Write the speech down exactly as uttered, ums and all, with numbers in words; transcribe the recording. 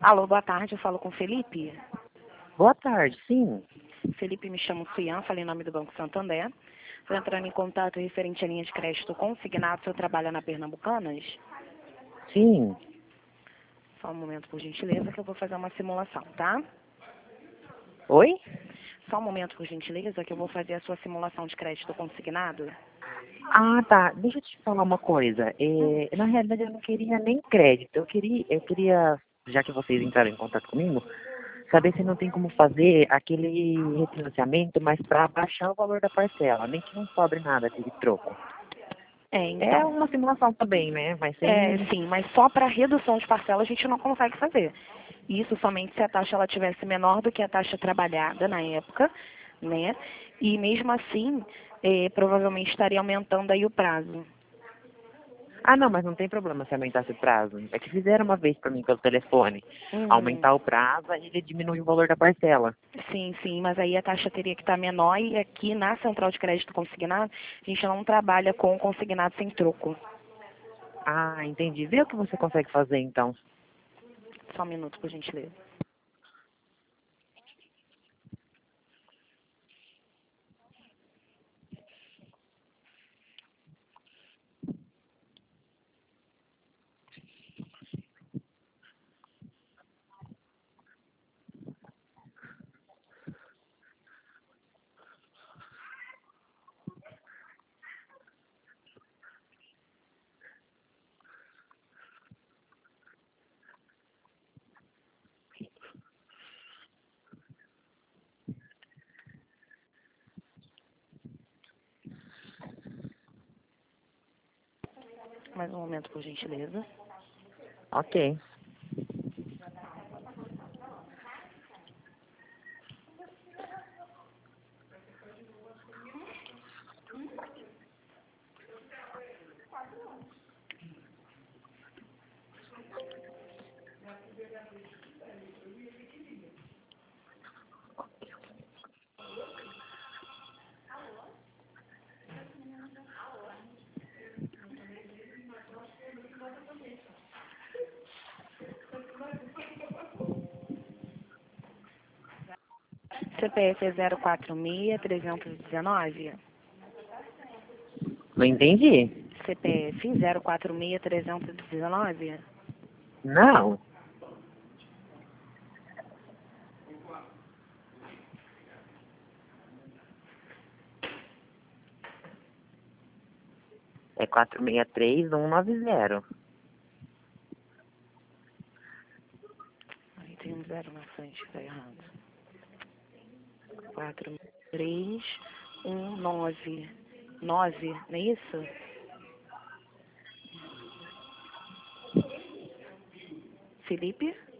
Alô, boa tarde, eu falo com o Felipe. Boa tarde, sim. Felipe, me chamo Suian, falei em nome do Banco Santander. Estou entrando em contato referente à linha de crédito consignado. O senhor trabalha na Pernambucanas? Sim. Só um momento, por gentileza, que eu vou fazer uma simulação, tá? Oi? Só um momento, por gentileza, que eu vou fazer a sua simulação de crédito consignado. Ah, tá. Deixa eu te falar uma coisa. Hum. É, na realidade, eu não queria nem crédito. Eu queria, eu queria, já que vocês entraram em contato comigo, saber se não tem como fazer aquele refinanciamento, mas para baixar o valor da parcela, nem que não sobre nada de troco. É, É então. uma simulação também, né? Mas É, sem. sim, mas só para redução de parcela a gente não consegue fazer. Isso somente se a taxa ela tivesse menor do que a taxa trabalhada na época, né? E mesmo assim, eh, provavelmente estaria aumentando aí o prazo. Ah, não, mas não tem problema se aumentasse o prazo. É que fizeram uma vez para mim pelo telefone. Uhum. Aumentar o prazo, aí ele diminui o valor da parcela. Sim, sim, mas aí a taxa teria que estar menor e aqui na Central de Crédito Consignado, a gente não trabalha com consignado sem troco. Ah, entendi. Vê o que você consegue fazer, então. Só um minuto, por gentileza. Mais um momento, por gentileza. Ok. C P F é zero quatro seis, trezentos e dezenove. Não entendi. C P F zero quatro seis, trezentos e dezenove. Não. É quatro seis três um nove zero. Aí tem um zero na frente, tá errado. quatro três um nove nove, não é isso? Felipe?